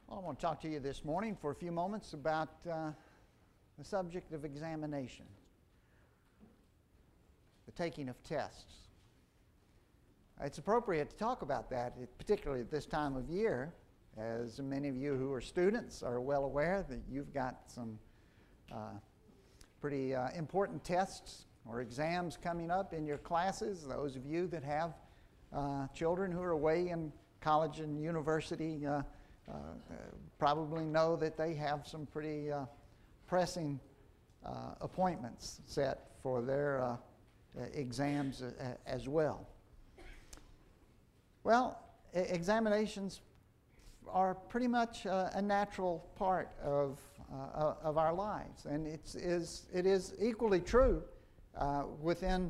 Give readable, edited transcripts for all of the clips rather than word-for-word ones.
I want to talk to you this morning for a few moments about the subject of examination, the taking of tests. It's appropriate to talk about that, particularly at this time of year, as many of you who are students are well aware that you've got some pretty important tests or exams coming up in your classes. Those of you that have children who are away in college and university probably know that they have some pretty pressing appointments set for their exams as well. Well, examinations are pretty much a natural part of our lives, and it is equally true within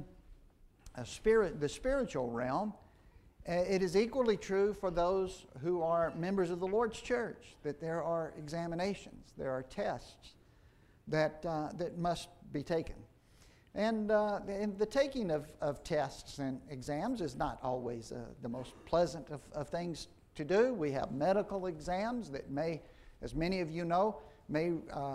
the spiritual realm. It is equally true for those who are members of the Lord's church, that there are examinations, there are tests that must be taken. And the taking of tests and exams is not always the most pleasant of things to do. We have medical exams that may, as many of you know, may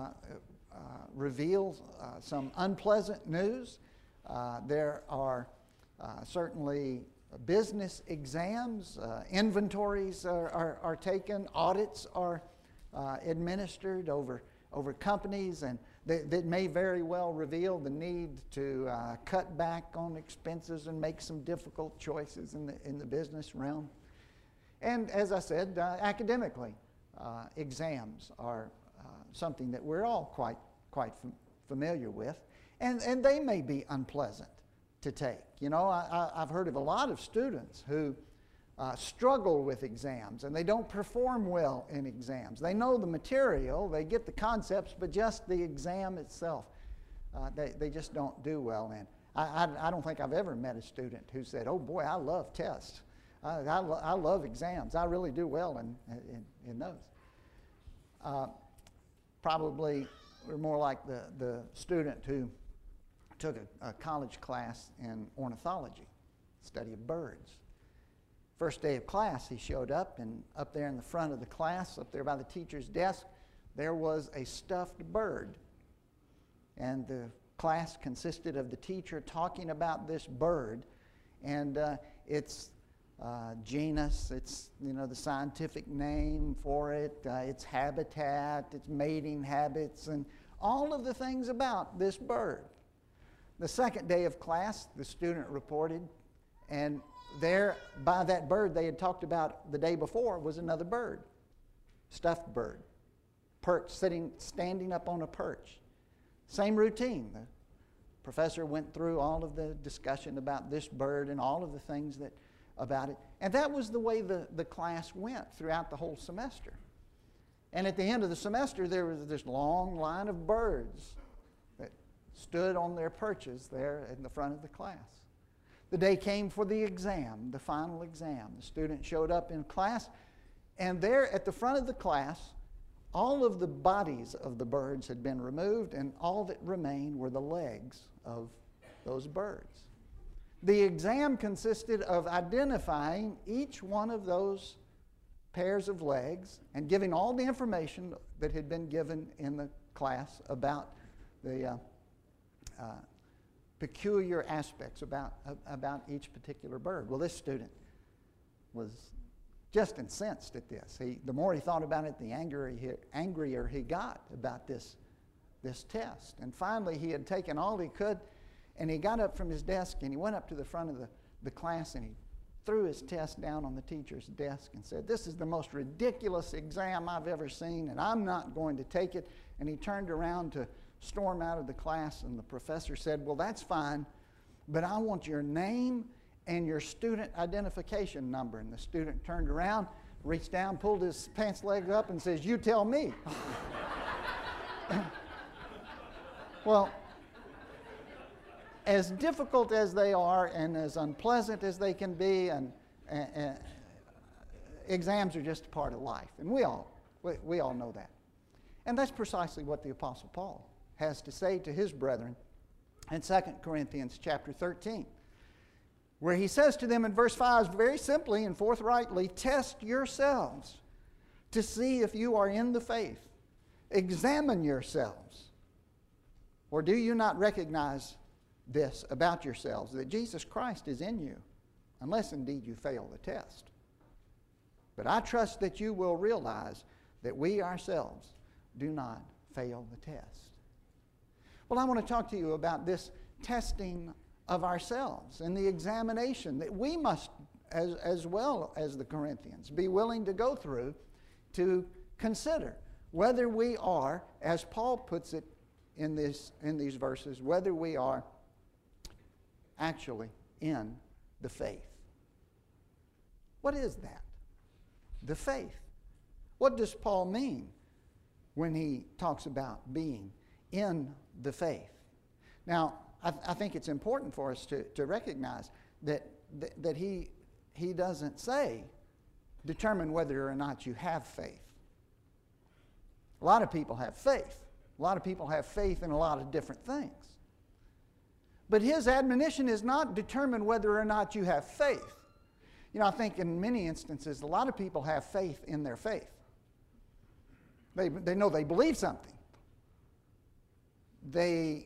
reveal some unpleasant news. There are certainly business exams, inventories are taken, audits are administered over companies, and that may very well reveal the need to cut back on expenses and make some difficult choices in the business realm. And as I said, academically, exams are something that we're all quite familiar with, and they may be unpleasant to take. You know, I've heard of a lot of students who struggle with exams, and they don't perform well in exams. They know the material, they get the concepts, but just the exam itself, they just don't do well in. I don't think I've ever met a student who said, "Oh boy, I love tests. I love exams. I really do well in those." Probably we're more like the student who took a college class in ornithology, study of birds. First day of class, he showed up, and up there in the front of the class, up there by the teacher's desk, there was a stuffed bird. And the class consisted of the teacher talking about this bird and its genus, its the scientific name for it, its habitat, its mating habits, and all of the things about this bird. The second day of class, the student reported, and there by that bird they had talked about the day before was another bird, stuffed bird, standing up on a perch. Same routine. The professor went through all of the discussion about this bird and all of the things about it, and that was the way the class went throughout the whole semester. And at the end of the semester, there was this long line of birds that stood on their perches there in the front of the class. The day came for the exam, the final exam. The student showed up in class, and there at the front of the class, all of the bodies of the birds had been removed, and all that remained were the legs of those birds. The exam consisted of identifying each one of those pairs of legs and giving all the information that had been given in the class about the peculiar aspects about each particular bird. Well, this student was just incensed at this. The more he thought about it, the angrier he got about this test. And finally, he had taken all he could, and he got up from his desk, and he went up to the front of the class, and he threw his test down on the teacher's desk and said, "This is the most ridiculous exam I've ever seen, and I'm not going to take it." And he turned around to storm out of the class, and the professor said, "Well, that's fine, but I want your name and your student identification number." And the student turned around, reached down, pulled his pants leg up, and says, "You tell me." Well, as difficult as they are and as unpleasant as they can be, and exams are just a part of life, and we all know that. And that's precisely what the Apostle Paul has to say to his brethren in 2 Corinthians chapter 13, where he says to them in verse 5 very simply and forthrightly, "Test yourselves to see if you are in the faith. Examine yourselves. Or do you not recognize this about yourselves, that Jesus Christ is in you, unless indeed you fail the test? But I trust that you will realize that we ourselves do not fail the test. Well, I want to talk to you about this testing of ourselves and the examination that we must, as well as the Corinthians, be willing to go through to consider whether we are, as Paul puts it in these verses, whether we are actually in the faith. What is that? The faith. What does Paul mean when he talks about being in the faith? Now, I think it's important for us to recognize that he doesn't say, determine whether or not you have faith. A lot of people have faith. A lot of people have faith in a lot of different things. But his admonition is not determine whether or not you have faith. You know, I think in many instances, a lot of people have faith in their faith. They know they believe something. They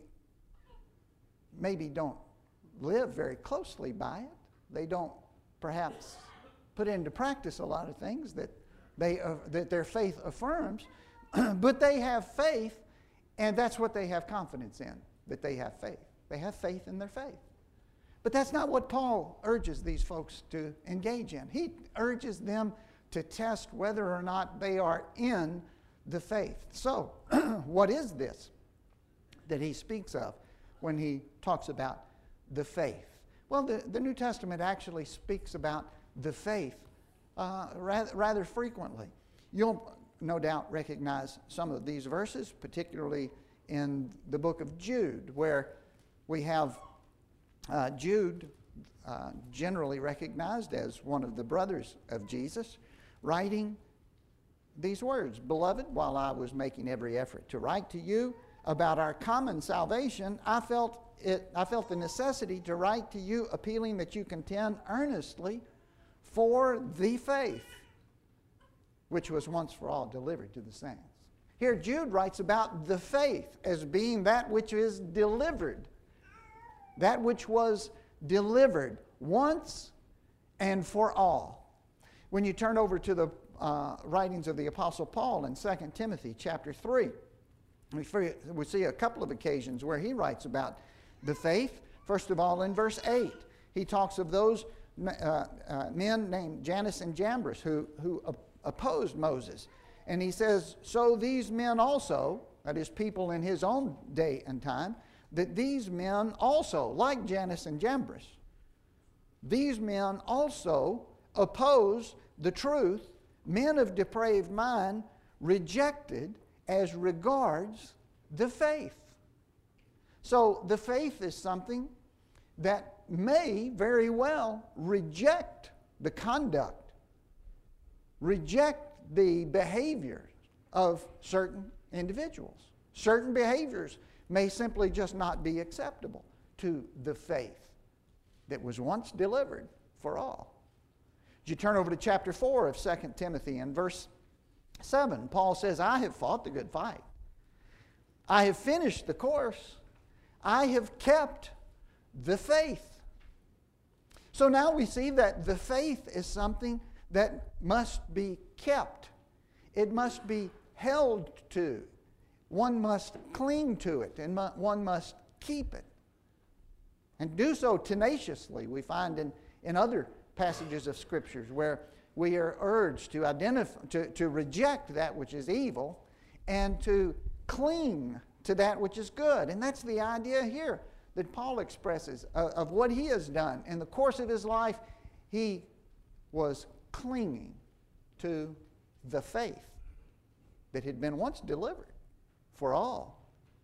maybe don't live very closely by it. They don't perhaps put into practice a lot of things that their faith affirms, but they have faith, and that's what they have confidence in, that they have faith. They have faith in their faith. But that's not what Paul urges these folks to engage in. He urges them to test whether or not they are in the faith. So, what is this that he speaks of when he talks about the faith? Well, the New Testament actually speaks about the faith rather frequently. You'll no doubt recognize some of these verses, particularly in the book of Jude, where we have Jude, generally recognized as one of the brothers of Jesus, writing these words: Beloved, while I was making every effort to write to you about our common salvation, I felt the necessity to write to you, appealing that you contend earnestly for the faith which was once for all delivered to the saints. Here Jude writes about the faith as being that which is delivered, that which was delivered once and for all. When you turn over to the writings of the Apostle Paul in 2 Timothy chapter 3, we see a couple of occasions where he writes about the faith. First of all, in verse 8, he talks of those men named Jannes and Jambres who opposed Moses. And he says, so these men also, that is people in his own day and time, that these men also, like Jannes and Jambres, these men also oppose the truth, men of depraved mind, rejected as regards the faith. So the faith is something that may very well reject the conduct, reject the behavior of certain individuals. Certain behaviors may simply just not be acceptable to the faith that was once delivered for all. As you turn over to chapter 4 of 2 Timothy and verse 7, Paul says, I have fought the good fight. I have finished the course. I have kept the faith. So now we see that the faith is something that must be kept. It must be held to. One must cling to it, and one must keep it. And do so tenaciously. We find in other passages of Scriptures where we are urged to to reject that which is evil and to cling to that which is good. And that's the idea here that Paul expresses of what he has done. In the course of his life, he was clinging to the faith that had been once delivered for all.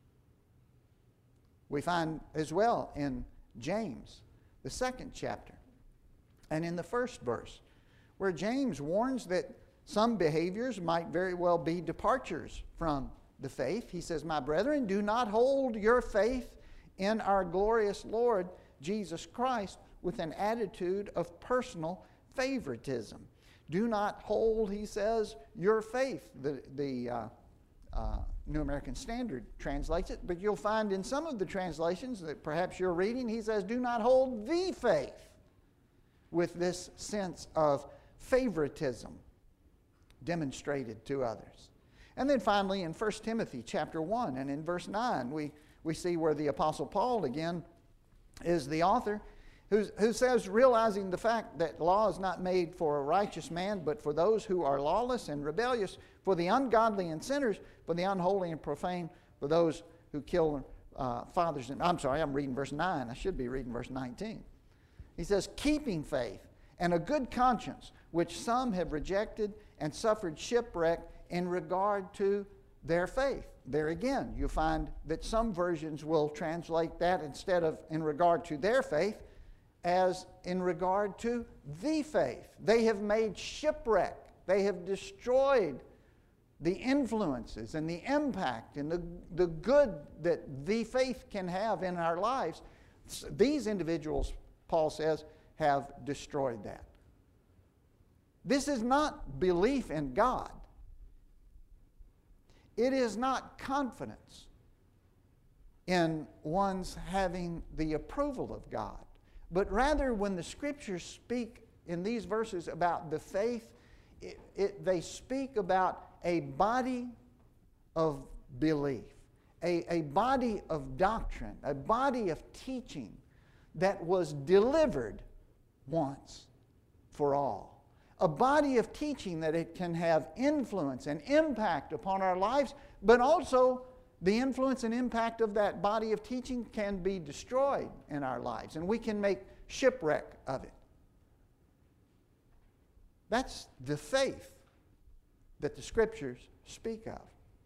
We find as well in James, the 2nd chapter, and in the 1st verse, where James warns that some behaviors might very well be departures from the faith. He says, my brethren, do not hold your faith in our glorious Lord Jesus Christ with an attitude of personal favoritism. Do not hold, he says, your faith. The New American Standard translates it, but you'll find in some of the translations that perhaps you're reading, he says, do not hold the faith, with this sense of favoritism demonstrated to others. And then finally in 1 Timothy chapter 1 and in verse 9, we see where the Apostle Paul again is the author, who says, realizing the fact that law is not made for a righteous man, but for those who are lawless and rebellious, for the ungodly and sinners, for the unholy and profane, for those who kill fathers. And I'm sorry, I'm reading verse 9. I should be reading verse 19. He says, keeping faith and a good conscience, which some have rejected and suffered shipwreck in regard to their faith. There again, you find that some versions will translate that instead of in regard to their faith, as in regard to the faith. They have made shipwreck. They have destroyed the influences and the impact and the good that the faith can have in our lives. These individuals, Paul says, have destroyed that. This is not belief in God. It is not confidence in one's having the approval of God. But rather, when the Scriptures speak in these verses about the faith, they speak about a body of belief, a body of doctrine, a body of teaching that was delivered once for all. A body of teaching that it can have influence and impact upon our lives, but also the influence and impact of that body of teaching can be destroyed in our lives, and we can make shipwreck of it. That's the faith that the Scriptures speak of.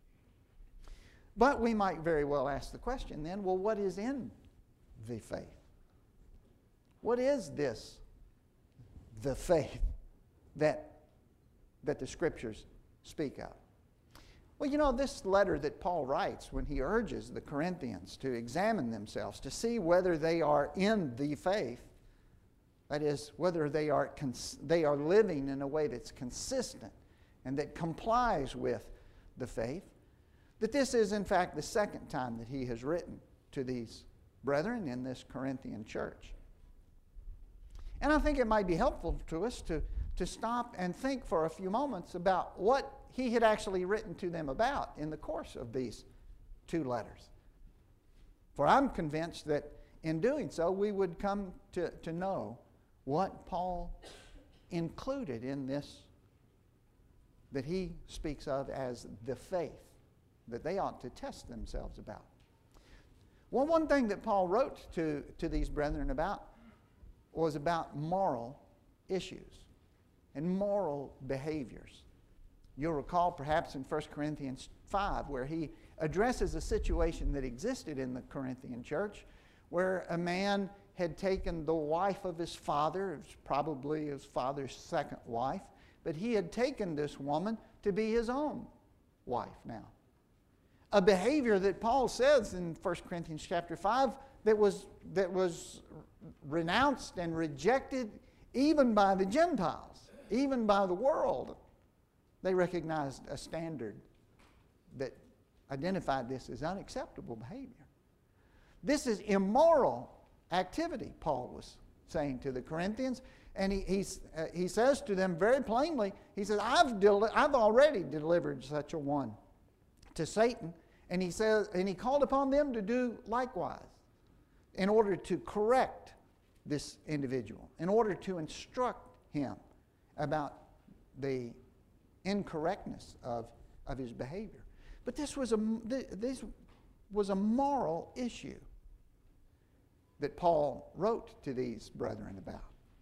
But we might very well ask the question then, well, what is in the faith? What is this, the faith that the Scriptures speak of? Well, you know, this letter that Paul writes when he urges the Corinthians to examine themselves, to see whether they are in the faith, that is, whether they are living in a way that's consistent and that complies with the faith, that this is in fact the second time that he has written to these brethren in this Corinthian church. And I think it might be helpful to us to stop and think for a few moments about what he had actually written to them about in the course of these two letters. For I'm convinced that in doing so, we would come to know what Paul included in this that he speaks of as the faith that they ought to test themselves about. Well, one thing that Paul wrote to these brethren about was about moral issues and moral behaviors. You'll recall perhaps in 1 Corinthians 5 where he addresses a situation that existed in the Corinthian church where a man had taken the wife of his father, it was probably his father's second wife, but he had taken this woman to be his own wife now. A behavior that Paul says in 1 Corinthians chapter 5 that was renounced and rejected even by the Gentiles, even by the world. They recognized a standard that identified this as unacceptable behavior. This is immoral activity, Paul was saying to the Corinthians. And he says to them very plainly, he says, I've already delivered such a one to Satan. And he says, and he called upon them to do likewise in order to correct this individual, in order to instruct him about the incorrectness of his behavior. But this was a moral issue that Paul wrote to these brethren about.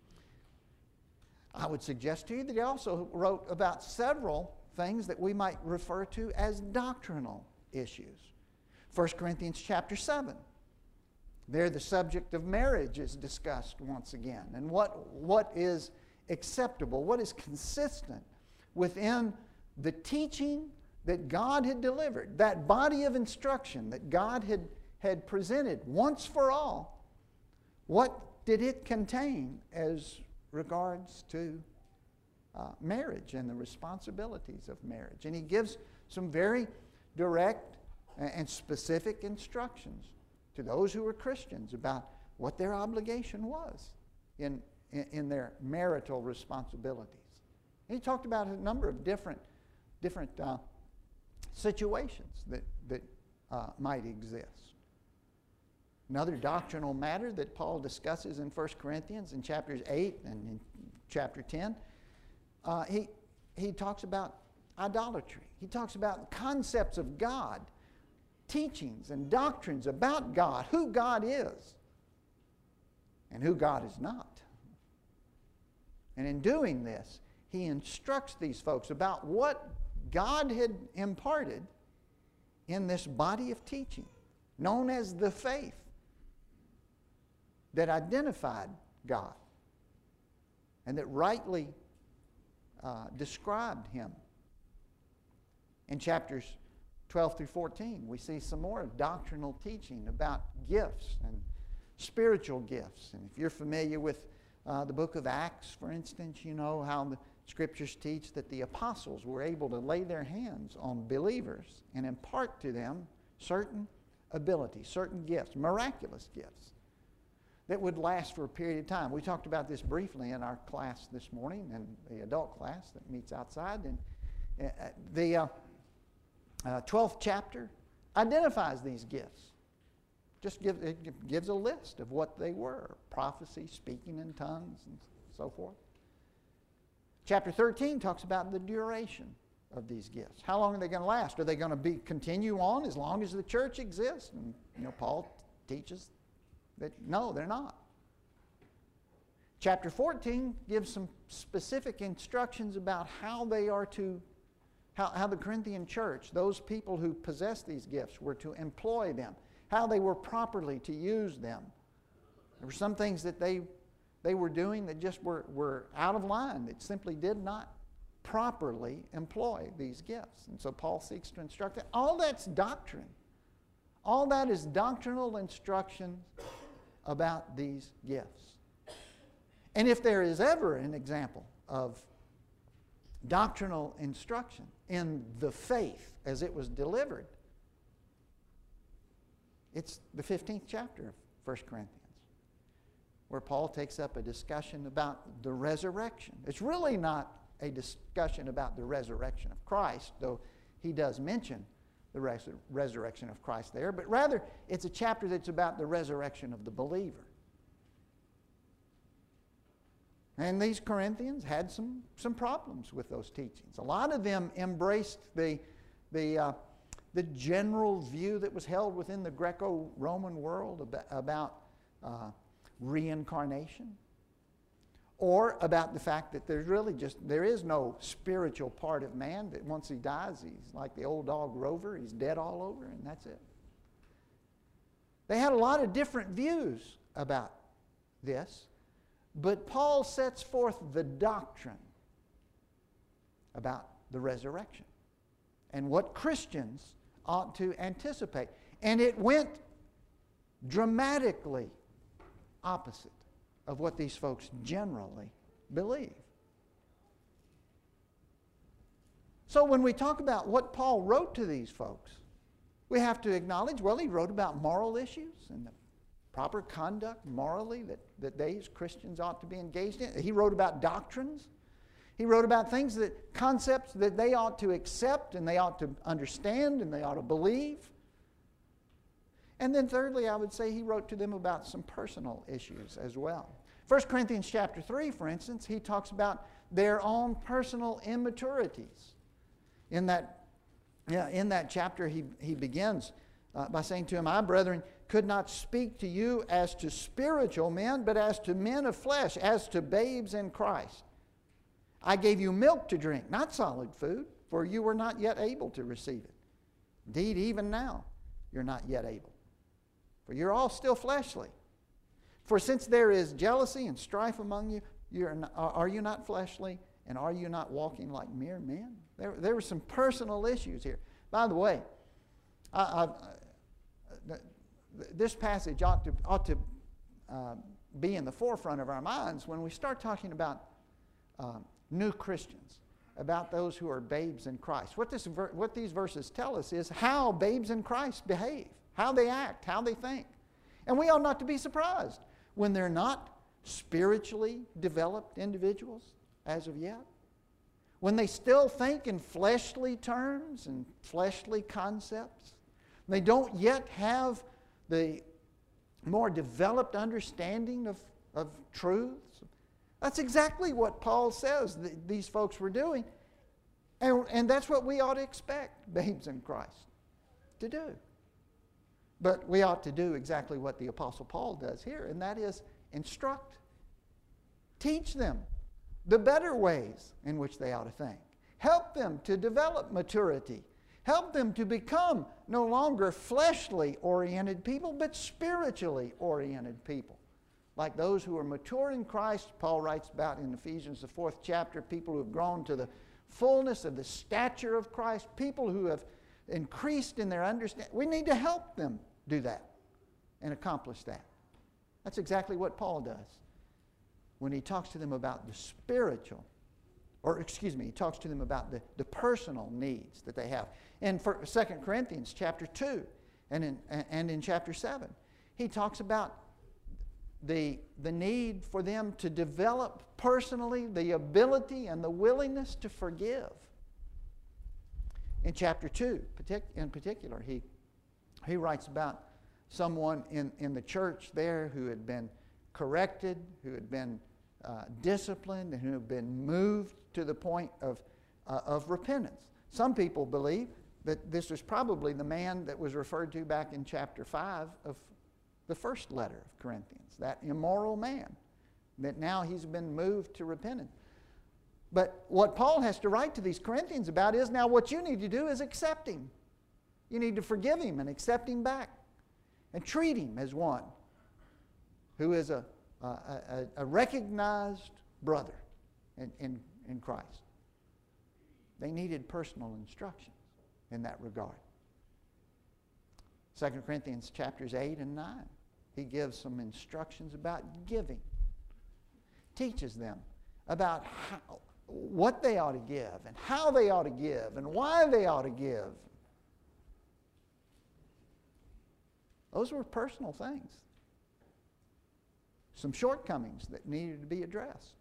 I would suggest to you that he also wrote about several things that we might refer to as doctrinal issues. 1 Corinthians chapter 7. There the subject of marriage is discussed once again. And what is acceptable, what is consistent within the teaching that God had delivered, that body of instruction that God had presented once for all. What did it contain as regards to marriage and the responsibilities of marriage. And he gives some very direct and specific instructions to those who were Christians about what their obligation was in their marital responsibilities. And he talked about a number of different situations that might exist. Another doctrinal matter that Paul discusses in 1 Corinthians in chapters 8 and in chapter 10, he talks about idolatry. He talks about concepts of God, teachings and doctrines about God, who God is and who God is not. And in doing this, he instructs these folks about what God had imparted in this body of teaching, known as the faith, that identified God and that rightly described Him. In chapters 12 through 14, we see some more doctrinal teaching about gifts and spiritual gifts. And if you're familiar with the book of Acts, for instance, you know how the Scriptures teach that the apostles were able to lay their hands on believers and impart to them certain abilities, certain gifts, miraculous gifts that would last for a period of time. We talked about this briefly in our class this morning, in the adult class that meets outside. And the 12th chapter identifies these gifts. It gives a list of what they were: prophecy, speaking in tongues, and so forth. Chapter 13 talks about the duration of these gifts. How long are they going to last? Are they going to continue on as long as the church exists? And Paul teaches that no, they're not. Chapter 14 gives some specific instructions about how they are to, how the Corinthian church, those people who possess these gifts, were to employ them, how they were properly to use them. There were some things that they were doing that just were out of line, that simply did not properly employ these gifts. And so Paul seeks to instruct them. All that's doctrine. All that is doctrinal instruction about these gifts. And if there is ever an example of doctrinal instruction in the faith as it was delivered, it's the 15th chapter of 1 Corinthians, where Paul takes up a discussion about the resurrection. It's really not a discussion about the resurrection of Christ, though he does mention the resurrection of Christ there, but rather it's a chapter that's about the resurrection of the believer. And these Corinthians had some problems with those teachings. A lot of them embraced the general view that was held within the Greco-Roman world about reincarnation, or about the fact that there is no spiritual part of man, that once he dies, he's like the old dog Rover, he's dead all over, and that's it. They had a lot of different views about this, but Paul sets forth the doctrine about the resurrection and what Christians ought to anticipate. And it went dramatically opposite of what these folks generally believe. So when we talk about what Paul wrote to these folks, we have to acknowledge, well, he wrote about moral issues and the proper conduct morally that they as Christians ought to be engaged in. He wrote about doctrines. He wrote about concepts that they ought to accept and they ought to understand and they ought to believe. And then thirdly, I would say he wrote to them about some personal issues as well. 1 Corinthians chapter 3, for instance, he talks about their own personal immaturities. In that chapter, he begins by saying to him, "I, brethren, could not speak to you as to spiritual men, but as to men of flesh, as to babes in Christ. I gave you milk to drink, not solid food, for you were not yet able to receive it. Indeed, even now, you're not yet able. For you're all still fleshly. For since there is jealousy and strife among you, are you not fleshly? And are you not walking like mere men?" There were some personal issues here. By the way, this passage ought to be in the forefront of our minds when we start talking about new Christians, about those who are babes in Christ. What these verses tell us is how babes in Christ behave, how they act, how they think. And we ought not to be surprised when they're not spiritually developed individuals as of yet. When they still think in fleshly terms and fleshly concepts. They don't yet have the more developed understanding of truths. That's exactly what Paul says these folks were doing. And that's what we ought to expect babes in Christ to do. But we ought to do exactly what the Apostle Paul does here, and that is instruct, teach them the better ways in which they ought to think. Help them to develop maturity. Help them to become no longer fleshly oriented people, but spiritually oriented people. Like those who are mature in Christ, Paul writes about in Ephesians, the 4th chapter, people who have grown to the fullness of the stature of Christ, people who have increased in their understanding. We need to help them do that and accomplish that. That's exactly what Paul does when he talks to them about the spiritual, he talks to them about the personal needs that they have. In 2 Corinthians chapter 2 and in chapter 7, he talks about the need for them to develop personally the ability and the willingness to forgive. In chapter 2, in particular, he writes about someone in the church there who had been corrected, who had been disciplined, and who had been moved to the point of repentance. Some people believe that this was probably the man that was referred to back in chapter 5 of the first letter of Corinthians, that immoral man, that now he's been moved to repentance. But what Paul has to write to these Corinthians about is, now what you need to do is accept him. You need to forgive him and accept him back and treat him as one who is a recognized brother in Christ. They needed personal instructions in that regard. 2 Corinthians chapters 8 and 9. He gives some instructions about giving. Teaches them about what they ought to give and how they ought to give and why they ought to give. Those were personal things. Some shortcomings that needed to be addressed.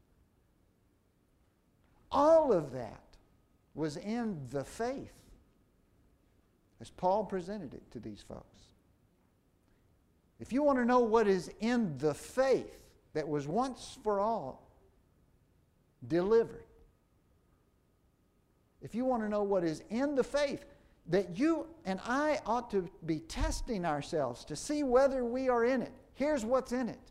All of that was in the faith as Paul presented it to these folks. If you want to know what is in the faith that was once for all delivered, if you want to know what is in the faith that you and I ought to be testing ourselves to see whether we are in it, here's what's in it.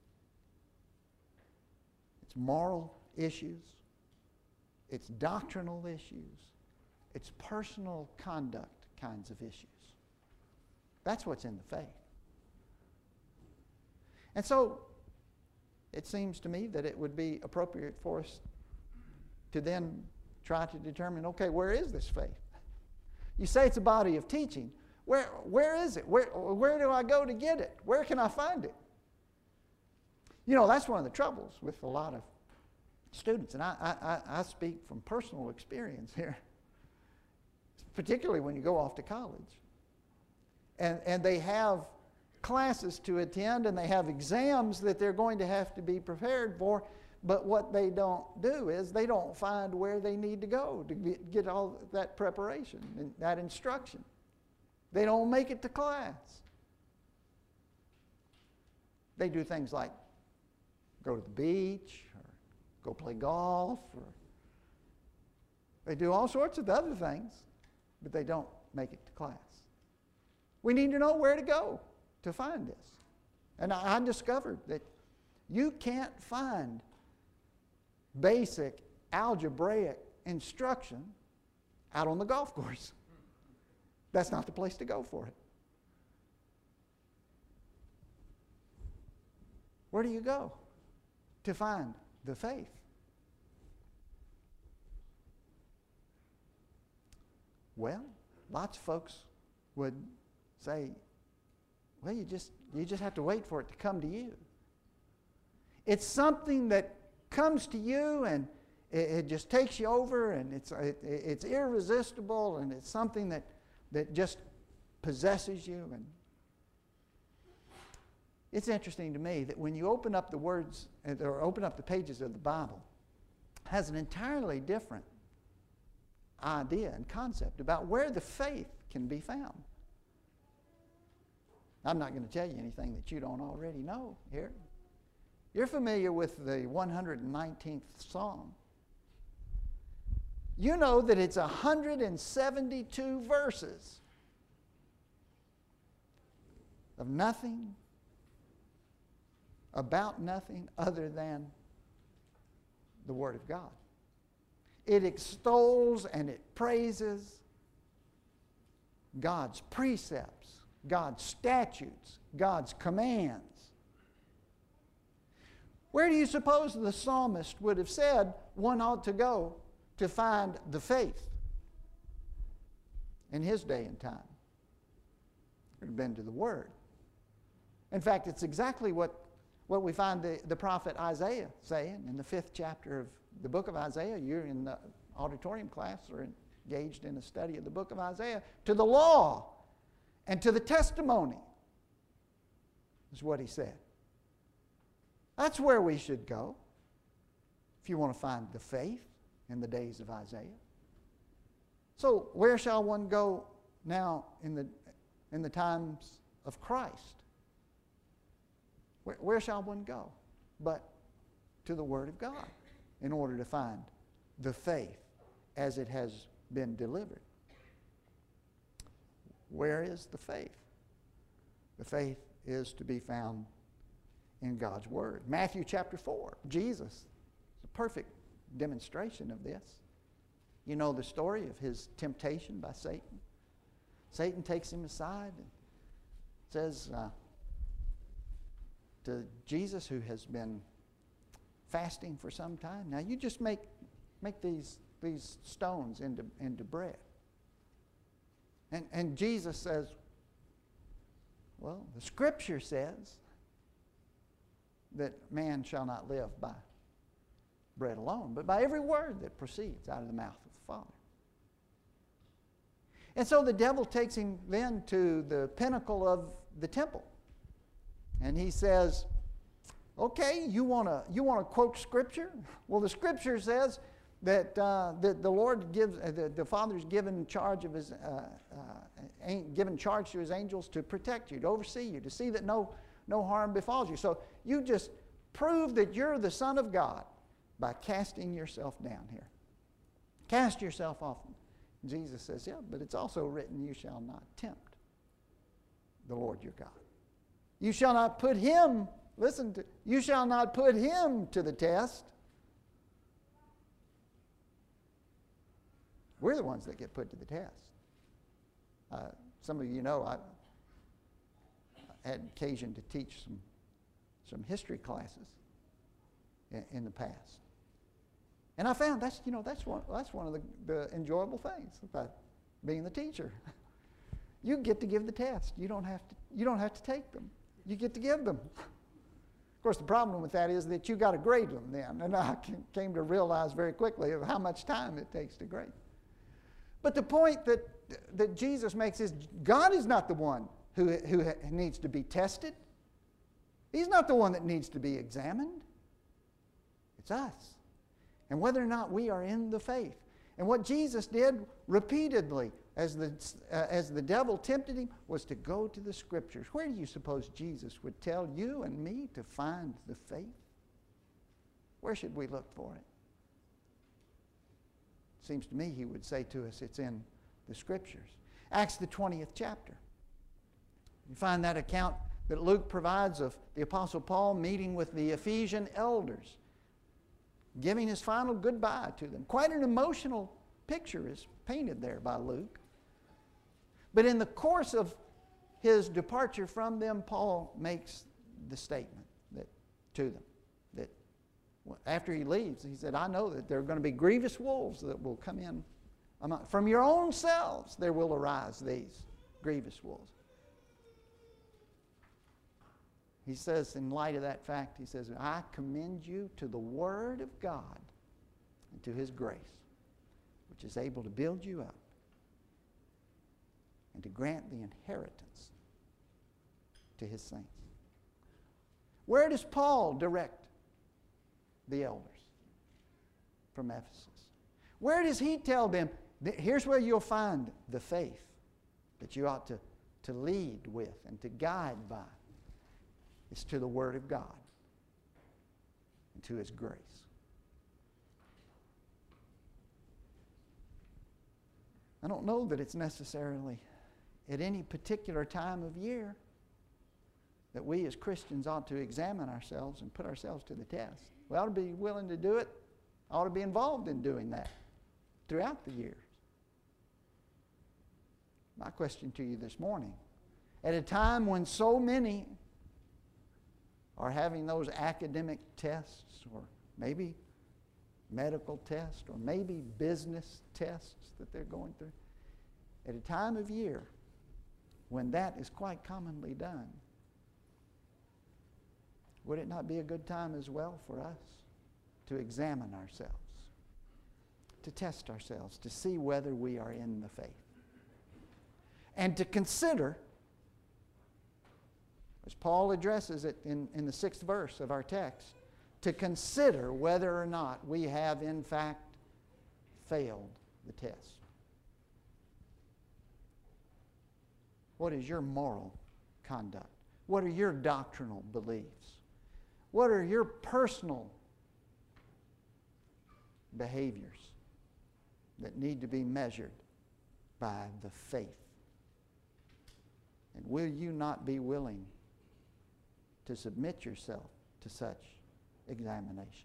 It's moral issues, it's doctrinal issues, it's personal conduct kinds of issues. That's what's in the faith. And so it seems to me that it would be appropriate for us to then try to determine, okay, where is this faith? You say it's a body of teaching. Where is it? Where do I go to get it? Where can I find it? You know, that's one of the troubles with a lot of students, and I speak from personal experience here, particularly when you go off to college. And they have classes to attend, and they have exams that they're going to have to be prepared for, but what they don't do is they don't find where they need to go to get all that preparation and that instruction. They don't make it to class. They do things like go to the beach or go play golf, or they do all sorts of other things, but they don't make it to class. We need to know where to go to find this. And I discovered that you can't find basic algebraic instruction out on the golf course. That's not the place to go for it. Where do you go to find the faith? Well, lots of folks would say, well, you just have to wait for it to come to you. It's something that comes to you, and it just takes you over, and it's irresistible, and it's something that just possesses you. And it's interesting to me that when you open up the words or open up the pages of the Bible, it has an entirely different idea and concept about where the faith can be found. I'm not going to tell you anything that you don't already know here. You're familiar with the 119th Psalm. You know that it's 172 verses of nothing, about nothing other than the Word of God. It extols and it praises God's precepts, God's statutes, God's commands. Where do you suppose the psalmist would have said one ought to go to find the faith in his day and time? It would have been to the Word. In fact, it's exactly what we find the prophet Isaiah saying in the 5th chapter of the book of Isaiah. You're in the auditorium class or engaged in a study of the book of Isaiah. To the law and to the testimony is what he said. That's where we should go if you want to find the faith in the days of Isaiah. So where shall one go now in the times of Christ? Where shall one go but to the Word of God in order to find the faith as it has been delivered? Where is the faith? The faith is to be found in God's Word. Matthew chapter 4, Jesus is a perfect demonstration of this. You know the story of his temptation by Satan. Satan takes him aside and says to Jesus, who has been fasting for some time, now you just make these stones into bread. And Jesus says, well, the Scripture says that man shall not live by bread alone, but by every word that proceeds out of the mouth of the Father. And so the devil takes him then to the pinnacle of the temple. And he says, okay, you want to quote Scripture? Well, the Scripture says that the Lord gives, the Father's given charge of his, given charge to his angels to protect you, to oversee you, to see that no harm befalls you. So you just prove that you're the Son of God by casting yourself down here. Cast yourself off. Jesus says, yeah, but it's also written, you shall not tempt the Lord your God. You shall not put him, you shall not put him to the test. We're the ones that get put to the test. Some of you know I had occasion to teach some history classes in the past. And I found that's one of the enjoyable things about being the teacher. You get to give the test. You don't have to take them. You get to give them. Of course, the problem with that is that you got to grade them then. And I came to realize very quickly how much time it takes to grade. But the point that Jesus makes is God is not the one who needs to be tested. He's not the one that needs to be examined. It's us. And whether or not we are in the faith. And what Jesus did repeatedly as the devil tempted him was to go to the Scriptures. Where do you suppose Jesus would tell you and me to find the faith? Where should we look for it? Seems to me he would say to us it's in the Scriptures. Acts the 20th chapter. You find that account that Luke provides of the Apostle Paul meeting with the Ephesian elders, giving his final goodbye to them. Quite an emotional picture is painted there by Luke. But in the course of his departure from them, Paul makes the statement to them that after he leaves, he said, I know that there are going to be grievous wolves that will come in. From your own selves there will arise these grievous wolves. He says, in light of that fact, he says, I commend you to the Word of God and to His grace, which is able to build you up and to grant the inheritance to His saints. Where does Paul direct the elders from Ephesus? Where does he tell them, here's where you'll find the faith that you ought to lead with and to guide by? It's to the Word of God and to His grace. I don't know that it's necessarily at any particular time of year that we as Christians ought to examine ourselves and put ourselves to the test. We ought to be willing to do it. Ought to be involved in doing that throughout the years. My question to you this morning, at a time when so many are having those academic tests, or maybe medical tests, or maybe business tests that they're going through, at a time of year when that is quite commonly done, would it not be a good time as well for us to examine ourselves, to test ourselves, to see whether we are in the faith, and to consider, as Paul addresses it in the 6th verse of our text, to consider whether or not we have in fact failed the test. What is your moral conduct? What are your doctrinal beliefs? What are your personal behaviors that need to be measured by the faith? And will you not be willing to submit yourself to such examination?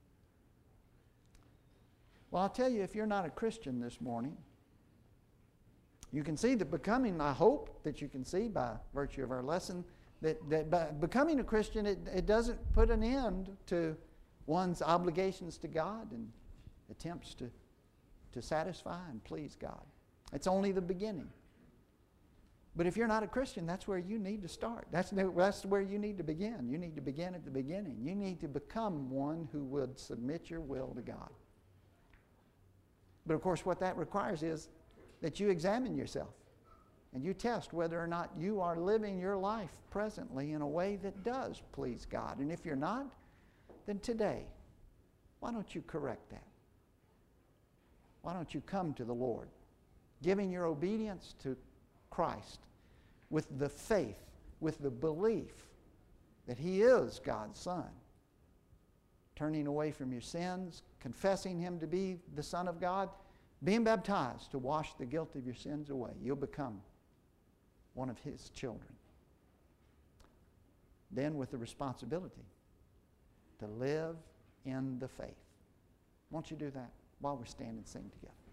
Well, I'll tell you, if you're not a Christian this morning, you can see that becoming, I hope that you can see by virtue of our lesson, that by becoming a Christian, it doesn't put an end to one's obligations to God and attempts to satisfy and please God. It's only the beginning. But if you're not a Christian, that's where you need to start. That's where you need to begin. You need to begin at the beginning. You need to become one who would submit your will to God. But of course, what that requires is that you examine yourself and you test whether or not you are living your life presently in a way that does please God. And if you're not, then today, why don't you correct that? Why don't you come to the Lord, giving your obedience to Christ with the faith, with the belief that He is God's Son, turning away from your sins, confessing Him to be the Son of God, being baptized to wash the guilt of your sins away. You'll become one of His children. Then with the responsibility to live in the faith. Won't you do that while we stand and sing together?